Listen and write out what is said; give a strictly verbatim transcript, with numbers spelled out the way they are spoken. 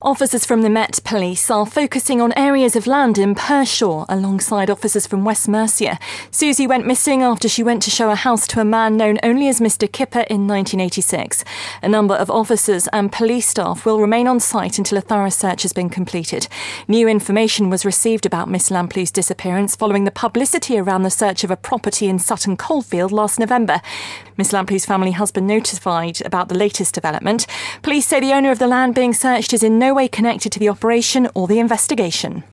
Officers from the Met Police are focusing on areas of land in Pershore alongside officers from West Mercia. Susie went missing after she went to show a house to a man known only as Mister Kipper in nineteen eighty-six. A number of officers and police staff will remain on site until a thorough search has been completed. New information was received about Miss Lamplug's disappearance following the publicity around the search of a property in Sutton Coldfield last November. Miss Lamplug's family has been notified about the latest development. Police say the owner of the land being searched is in no way connected to the operation or the investigation.